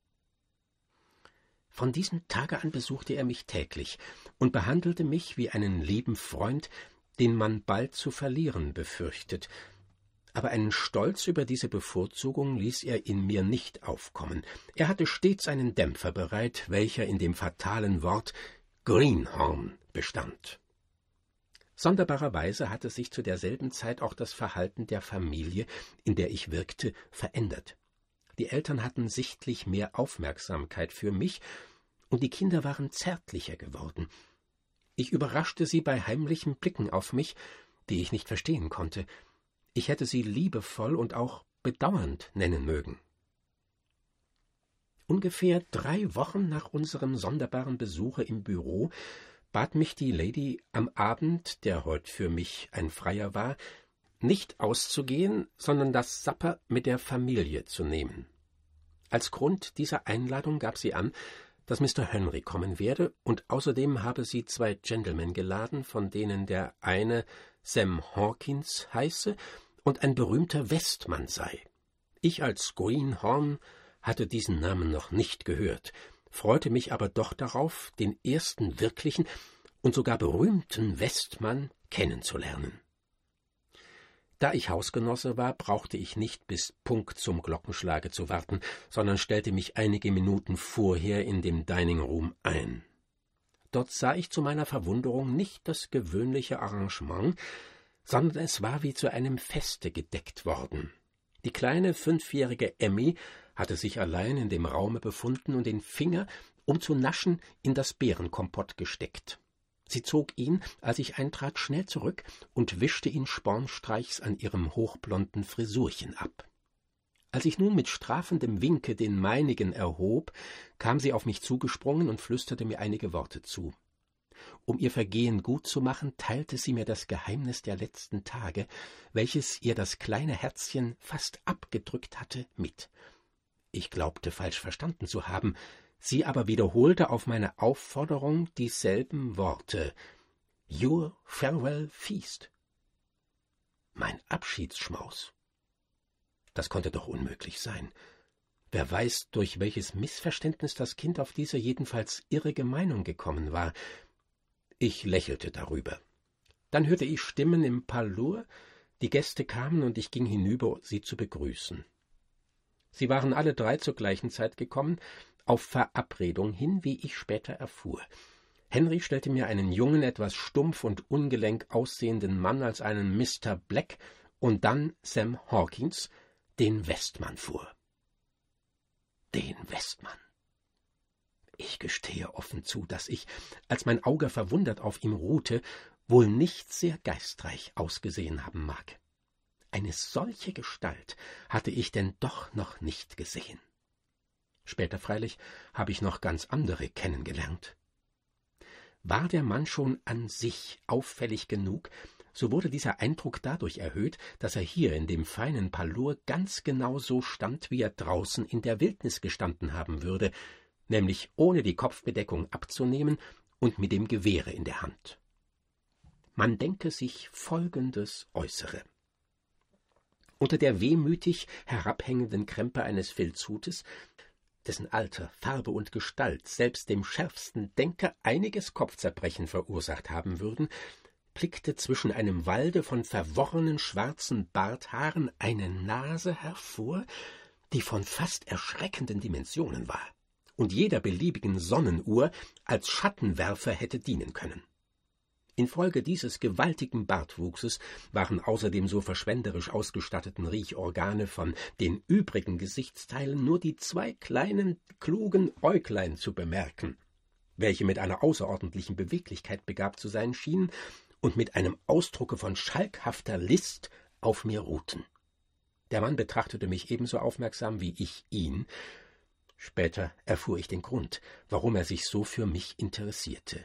Von diesem Tage an besuchte er mich täglich und behandelte mich wie einen lieben Freund, den man bald zu verlieren befürchtet. Aber einen Stolz über diese Bevorzugung ließ er in mir nicht aufkommen. Er hatte stets einen Dämpfer bereit, welcher in dem fatalen Wort Greenhorn bestand. Sonderbarerweise hatte sich zu derselben Zeit auch das Verhalten der Familie, in der ich wirkte, verändert. Die Eltern hatten sichtlich mehr Aufmerksamkeit für mich, und die Kinder waren zärtlicher geworden. Ich überraschte sie bei heimlichen Blicken auf mich, die ich nicht verstehen konnte. Ich hätte sie liebevoll und auch bedauernd nennen mögen. Ungefähr 3 Wochen nach unserem sonderbaren Besuche im Büro bat mich die Lady am Abend, der heut für mich ein freier war, nicht auszugehen, sondern das Supper mit der Familie zu nehmen. Als Grund dieser Einladung gab sie an, dass Mr. Henry kommen werde, und außerdem habe sie 2 Gentlemen geladen, von denen der eine Sam Hawkins heiße und ein berühmter Westmann sei. Ich als Greenhorn hatte diesen Namen noch nicht gehört, freute mich aber doch darauf, den ersten wirklichen und sogar berühmten Westmann kennenzulernen. Da ich Hausgenosse war, brauchte ich nicht bis Punkt zum Glockenschlage zu warten, sondern stellte mich einige Minuten vorher in dem Dining Room ein. Dort sah ich zu meiner Verwunderung nicht das gewöhnliche Arrangement, sondern es war wie zu einem Feste gedeckt worden. Die kleine 5-jährige Emmy hatte sich allein in dem Raume befunden und den Finger, um zu naschen, in das Beerenkompott gesteckt. Sie zog ihn, als ich eintrat, schnell zurück und wischte ihn spornstreichs an ihrem hochblonden Frisurchen ab. Als ich nun mit strafendem Winke den meinigen erhob, kam sie auf mich zugesprungen und flüsterte mir einige Worte zu. Um ihr Vergehen gut zu machen, teilte sie mir das Geheimnis der letzten Tage, welches ihr das kleine Herzchen fast abgedrückt hatte, mit. Ich glaubte, falsch verstanden zu haben, sie aber wiederholte auf meine Aufforderung dieselben Worte. »Your farewell feast«. Mein Abschiedsschmaus. Das konnte doch unmöglich sein. Wer weiß, durch welches Missverständnis das Kind auf diese jedenfalls irrige Meinung gekommen war. Ich lächelte darüber. Dann hörte ich Stimmen im Parlour, die Gäste kamen und ich ging hinüber, sie zu begrüßen. Sie waren alle 3 zur gleichen Zeit gekommen, auf Verabredung hin, wie ich später erfuhr. Henry stellte mir einen jungen, etwas stumpf und ungelenk aussehenden Mann als einen Mr. Black und dann Sam Hawkins, den Westmann, vor. Den Westmann. Ich gestehe offen zu, dass ich, als mein Auge verwundert auf ihm ruhte, wohl nicht sehr geistreich ausgesehen haben mag. Eine solche Gestalt hatte ich denn doch noch nicht gesehen. Später freilich habe ich noch ganz andere kennengelernt. War der Mann schon an sich auffällig genug, so wurde dieser Eindruck dadurch erhöht, dass er hier in dem feinen Parlour ganz genau so stand, wie er draußen in der Wildnis gestanden haben würde, nämlich ohne die Kopfbedeckung abzunehmen und mit dem Gewehre in der Hand. Man denke sich Folgendes Äußere. Unter der wehmütig herabhängenden Krempe eines Filzhutes, dessen Alter, Farbe und Gestalt selbst dem schärfsten Denker einiges Kopfzerbrechen verursacht haben würden, blickte zwischen einem Walde von verworrenen schwarzen Barthaaren eine Nase hervor, die von fast erschreckenden Dimensionen war und jeder beliebigen Sonnenuhr als Schattenwerfer hätte dienen können. Infolge dieses gewaltigen Bartwuchses waren außer dem so verschwenderisch ausgestatteten Riechorgane von den übrigen Gesichtsteilen nur die 2 kleinen, klugen Äuglein zu bemerken, welche mit einer außerordentlichen Beweglichkeit begabt zu sein schienen und mit einem Ausdrucke von schalkhafter List auf mir ruhten. Der Mann betrachtete mich ebenso aufmerksam wie ich ihn. Später erfuhr ich den Grund, warum er sich so für mich interessierte.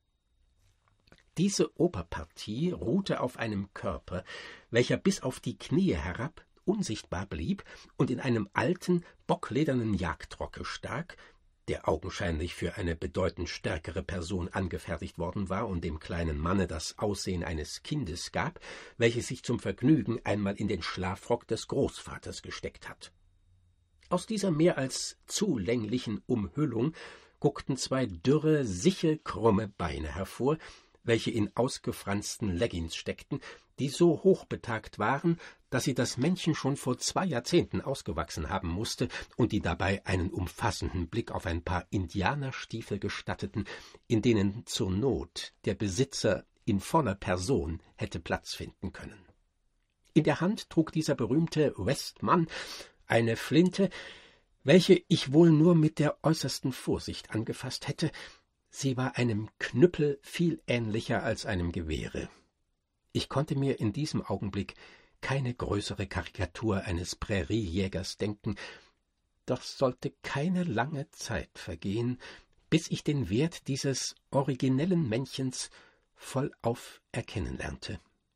Diese Oberpartie ruhte auf einem Körper, welcher bis auf die Knie herab unsichtbar blieb und in einem alten, bockledernen Jagdrocke stak, der augenscheinlich für eine bedeutend stärkere Person angefertigt worden war und dem kleinen Manne das Aussehen eines Kindes gab, welches sich zum Vergnügen einmal in den Schlafrock des Großvaters gesteckt hat. Aus dieser mehr als zulänglichen Umhüllung guckten 2 dürre, sichelkrumme Beine hervor, welche in ausgefransten Leggings steckten, die so hochbetagt waren, dass sie das Männchen schon vor 2 Jahrzehnten ausgewachsen haben musste und die dabei einen umfassenden Blick auf ein paar Indianerstiefel gestatteten, in denen zur Not der Besitzer in voller Person hätte Platz finden können. In der Hand trug dieser berühmte Westmann eine Flinte, welche ich wohl nur mit der äußersten Vorsicht angefasst hätte. Sie war einem Knüppel viel ähnlicher als einem Gewehre. Ich konnte mir in diesem Augenblick keine größere Karikatur eines Präriejägers denken, doch sollte keine lange Zeit vergehen, bis ich den Wert dieses originellen Männchens vollauf erkennen lernte.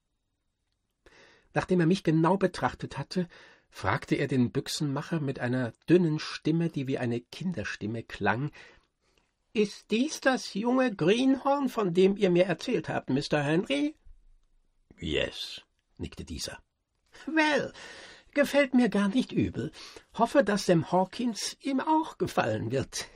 Nachdem er mich genau betrachtet hatte, fragte er den Büchsenmacher mit einer dünnen Stimme, die wie eine Kinderstimme klang: »Ist dies das junge Greenhorn, von dem ihr mir erzählt habt, Mr. Henry?« »Yes«, nickte dieser. »Well, gefällt mir gar nicht übel. Hoffe, dass Sam Hawkins ihm auch gefallen wird.«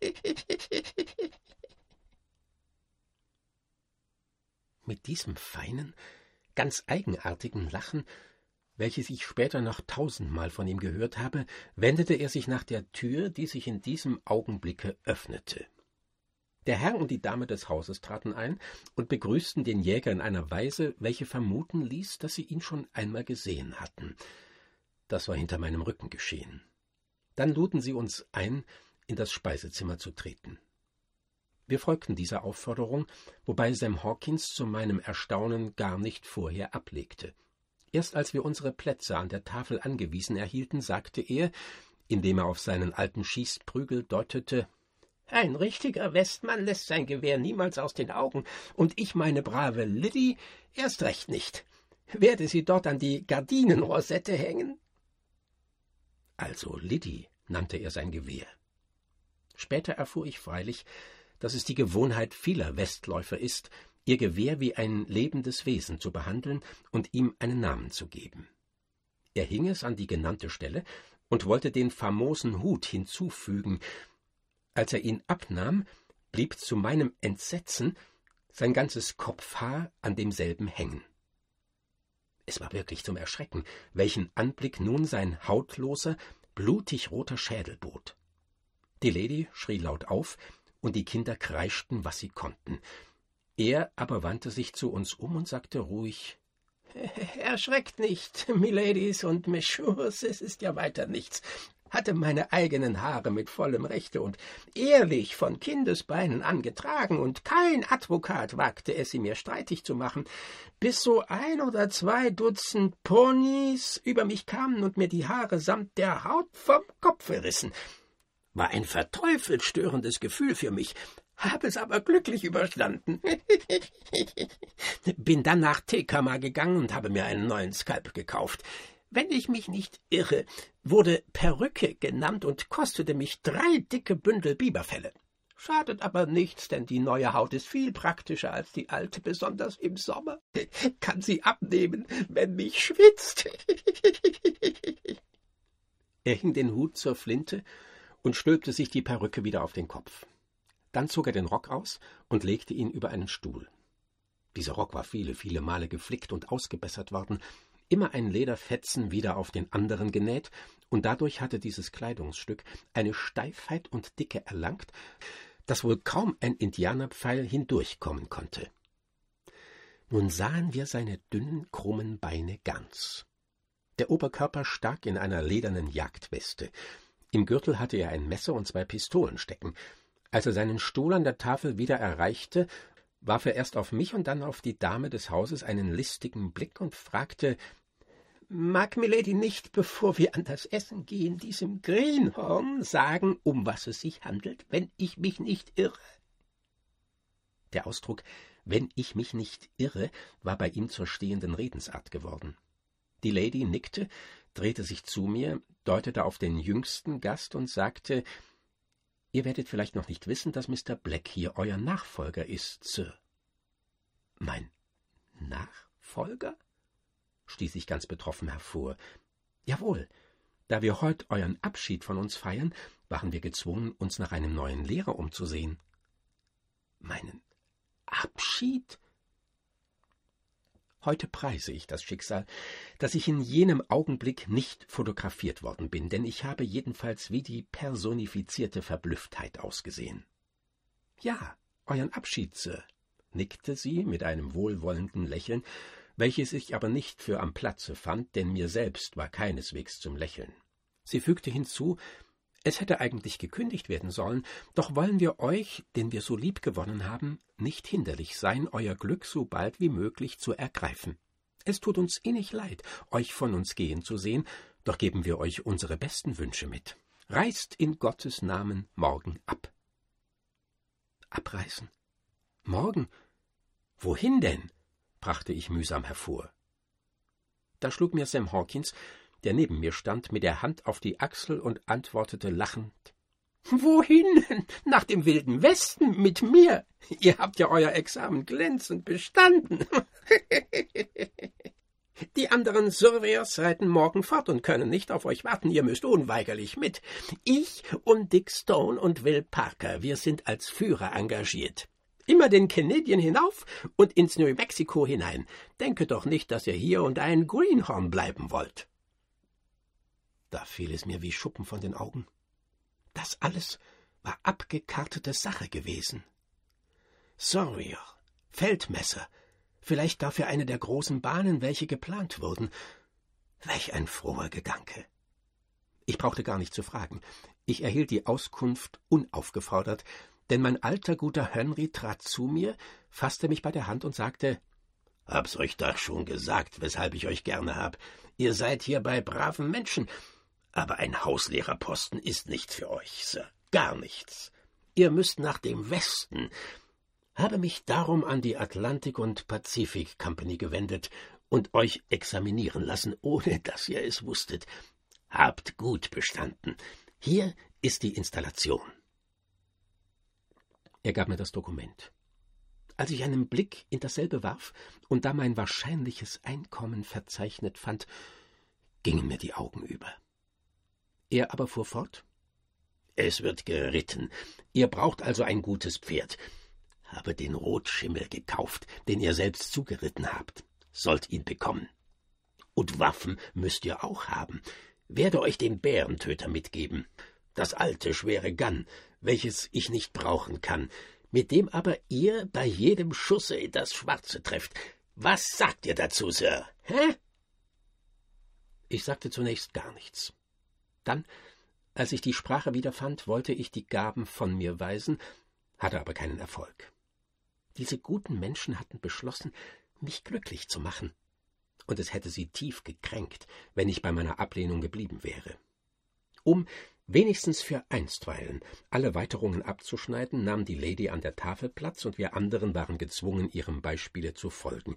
Mit diesem feinen, ganz eigenartigen Lachen, welches ich später noch 1000-mal von ihm gehört habe, wendete er sich nach der Tür, die sich in diesem Augenblicke öffnete. Der Herr und die Dame des Hauses traten ein und begrüßten den Jäger in einer Weise, welche vermuten ließ, dass sie ihn schon einmal gesehen hatten. Das war hinter meinem Rücken geschehen. Dann luden sie uns ein, in das Speisezimmer zu treten. Wir folgten dieser Aufforderung, wobei Sam Hawkins zu meinem Erstaunen gar nicht vorher ablegte. Erst als wir unsere Plätze an der Tafel angewiesen erhielten, sagte er, indem er auf seinen alten Schießprügel deutete: »Ein richtiger Westmann lässt sein Gewehr niemals aus den Augen, und ich, meine brave Liddy, erst recht nicht. Werde sie dort an die Gardinenrosette hängen?« Also Liddy nannte er sein Gewehr. Später erfuhr ich freilich, dass es die Gewohnheit vieler Westläufer ist, ihr Gewehr wie ein lebendes Wesen zu behandeln und ihm einen Namen zu geben. Er hing es an die genannte Stelle und wollte den famosen Hut hinzufügen. Als er ihn abnahm, blieb zu meinem Entsetzen sein ganzes Kopfhaar an demselben hängen. Es war wirklich zum Erschrecken, welchen Anblick nun sein hautloser, blutig roter Schädel bot. Die Lady schrie laut auf, und die Kinder kreischten, was sie konnten. Er aber wandte sich zu uns um und sagte ruhig: »Erschreckt nicht, Miladies und Messieurs, es ist ja weiter nichts. Hatte meine eigenen Haare mit vollem Rechte und ehrlich von Kindesbeinen angetragen, und kein Advokat wagte es, sie mir streitig zu machen, bis so 1 oder 2 Dutzend Ponys über mich kamen und mir die Haare samt der Haut vom Kopfe rissen. War ein verteufelt störendes Gefühl für mich, habe es aber glücklich überstanden. Bin dann nach Tecama gegangen und habe mir einen neuen Skalp gekauft. Wenn ich mich nicht irre, wurde Perücke genannt und kostete mich 3 dicke Bündel Biberfelle. Schadet aber nichts, denn die neue Haut ist viel praktischer als die alte, besonders im Sommer. Kann sie abnehmen, wenn mich schwitzt. Er hing den Hut zur Flinte und stülpte sich die Perücke wieder auf den Kopf. Dann zog er den Rock aus und legte ihn über einen Stuhl. Dieser Rock war viele, viele Male geflickt und ausgebessert worden, immer ein Lederfetzen wieder auf den anderen genäht, und dadurch hatte dieses Kleidungsstück eine Steifheit und Dicke erlangt, dass wohl kaum ein Indianerpfeil hindurchkommen konnte. Nun sahen wir seine dünnen, krummen Beine ganz. Der Oberkörper stak in einer ledernen Jagdweste. Im Gürtel hatte er ein Messer und 2 Pistolen stecken. Als er seinen Stuhl an der Tafel wieder erreichte, warf er erst auf mich und dann auf die Dame des Hauses einen listigen Blick und fragte: »Mag Milady nicht, bevor wir an das Essen gehen, diesem Greenhorn sagen, um was es sich handelt, wenn ich mich nicht irre?« Der Ausdruck »wenn ich mich nicht irre« war bei ihm zur stehenden Redensart geworden. Die Lady nickte, drehte sich zu mir, deutete auf den jüngsten Gast und sagte: »Ihr werdet vielleicht noch nicht wissen, dass Mr. Black hier euer Nachfolger ist, Sir.« »Mein Nachfolger?« stieß ich ganz betroffen hervor. »Jawohl, da wir heut euren Abschied von uns feiern, waren wir gezwungen, uns nach einem neuen Lehrer umzusehen.« »Meinen Abschied?« Heute preise ich das Schicksal, dass ich in jenem Augenblick nicht fotografiert worden bin, denn ich habe jedenfalls wie die personifizierte Verblüfftheit ausgesehen. »Ja, euren Abschied, Sir«, nickte sie mit einem wohlwollenden Lächeln, welches ich aber nicht für am Platze fand, denn mir selbst war keineswegs zum Lächeln. Sie fügte hinzu, es hätte eigentlich gekündigt werden sollen, doch wollen wir euch, den wir so lieb gewonnen haben, nicht hinderlich sein, euer Glück so bald wie möglich zu ergreifen. Es tut uns innig leid, euch von uns gehen zu sehen, doch geben wir euch unsere besten Wünsche mit. Reist in Gottes Namen morgen ab.« »Abreisen? Morgen? Wohin denn?« brachte ich mühsam hervor. Da schlug mir Sam Hawkins, der neben mir stand, mit der Hand auf die Achsel und antwortete lachend: »Wohin? Nach dem Wilden Westen mit mir. Ihr habt ja euer Examen glänzend bestanden. Die anderen Surveyors reiten morgen fort und können nicht auf euch warten. Ihr müsst unweigerlich mit. Ich und Dick Stone und Will Parker, wir sind als Führer engagiert. Immer den Canadian hinauf und ins New Mexico hinein. Denke doch nicht, dass ihr hier unter ein Greenhorn bleiben wollt.« Da fiel es mir wie Schuppen von den Augen. Das alles war abgekartete Sache gewesen. Sawyer, Feldmesser, vielleicht dafür eine der großen Bahnen, welche geplant wurden. Welch ein froher Gedanke! Ich brauchte gar nicht zu fragen. Ich erhielt die Auskunft unaufgefordert, denn mein alter guter Henry trat zu mir, fasste mich bei der Hand und sagte: »Hab's euch doch schon gesagt, weshalb ich euch gerne hab. Ihr seid hier bei braven Menschen, aber ein Hauslehrerposten ist nichts für euch, Sir, gar nichts. Ihr müsst nach dem Westen.« Habe mich darum an die Atlantic- und Pacific Company gewendet und euch examinieren lassen, ohne dass ihr es wusstet. Habt gut bestanden. Hier ist die Installation. Er gab mir das Dokument. Als ich einen Blick in dasselbe warf und da mein wahrscheinliches Einkommen verzeichnet fand, gingen mir die Augen über. Er aber fuhr fort: »Es wird geritten. Ihr braucht also ein gutes Pferd. Habe den Rotschimmel gekauft, den ihr selbst zugeritten habt. Sollt ihn bekommen. Und Waffen müsst ihr auch haben. Werde euch den Bärentöter mitgeben. Das alte, schwere Gun, welches ich nicht brauchen kann, mit dem aber ihr bei jedem Schusse in das Schwarze trefft. Was sagt ihr dazu, Sir? Hä?« Ich sagte zunächst gar nichts. Dann, als ich die Sprache wiederfand, wollte ich die Gaben von mir weisen, hatte aber keinen Erfolg. Diese guten Menschen hatten beschlossen, mich glücklich zu machen, und es hätte sie tief gekränkt, wenn ich bei meiner Ablehnung geblieben wäre. Um wenigstens für einstweilen alle Weiterungen abzuschneiden, nahm die Lady an der Tafel Platz, und wir anderen waren gezwungen, ihrem Beispiele zu folgen.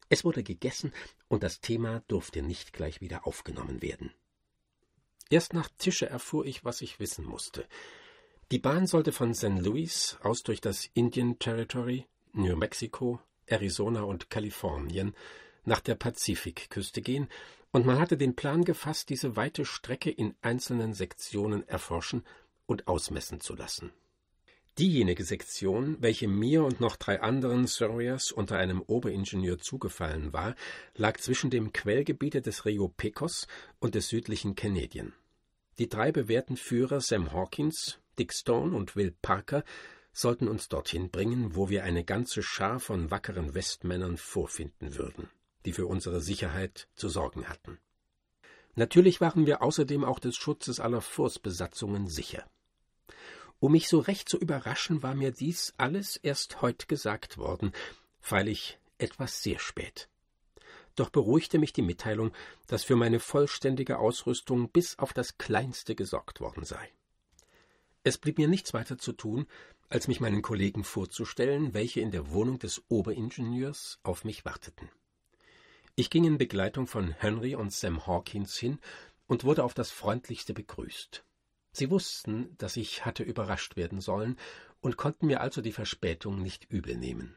Es wurde gegessen, und das Thema durfte nicht gleich wieder aufgenommen werden. Erst nach Tische erfuhr ich, was ich wissen musste. Die Bahn sollte von St. Louis aus durch das Indian Territory, New Mexico, Arizona und Kalifornien nach der Pazifikküste gehen, und man hatte den Plan gefasst, diese weite Strecke in einzelnen Sektionen erforschen und ausmessen zu lassen. Diejenige Sektion, welche mir und noch 3 anderen Surveyors unter einem Oberingenieur zugefallen war, lag zwischen dem Quellgebiete des Rio Pecos und des südlichen Canadian. Die 3 bewährten Führer Sam Hawkins, Dick Stone und Will Parker sollten uns dorthin bringen, wo wir eine ganze Schar von wackeren Westmännern vorfinden würden, die für unsere Sicherheit zu sorgen hatten. Natürlich waren wir außerdem auch des Schutzes aller Forstbesatzungen sicher. Um mich so recht zu überraschen, war mir dies alles erst heut gesagt worden, freilich etwas sehr spät. Doch beruhigte mich die Mitteilung, dass für meine vollständige Ausrüstung bis auf das Kleinste gesorgt worden sei. Es blieb mir nichts weiter zu tun, als mich meinen Kollegen vorzustellen, welche in der Wohnung des Oberingenieurs auf mich warteten. Ich ging in Begleitung von Henry und Sam Hawkins hin und wurde auf das Freundlichste begrüßt. Sie wussten, dass ich hatte überrascht werden sollen und konnten mir also die Verspätung nicht übel nehmen.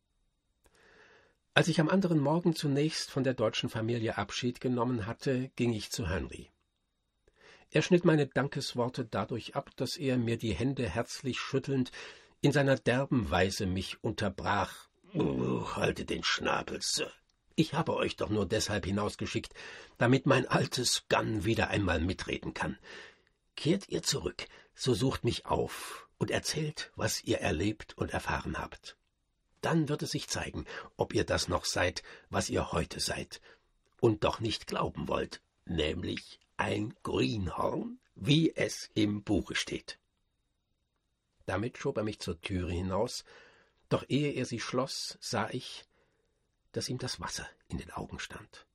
Als ich am anderen Morgen zunächst von der deutschen Familie Abschied genommen hatte, ging ich zu Henry. Er schnitt meine Dankesworte dadurch ab, dass er mir die Hände herzlich schüttelnd in seiner derben Weise mich unterbrach. Haltet den Schnabel, Sir. Ich habe euch doch nur deshalb hinausgeschickt, damit mein altes Gun wieder einmal mitreden kann. Kehrt ihr zurück, so sucht mich auf und erzählt, was ihr erlebt und erfahren habt. Dann wird es sich zeigen, ob ihr das noch seid, was ihr heute seid, und doch nicht glauben wollt, nämlich ein Greenhorn, wie es im Buche steht. Damit schob er mich zur Türe hinaus, doch ehe er sie schloss, sah ich, dass ihm das Wasser in den Augen stand.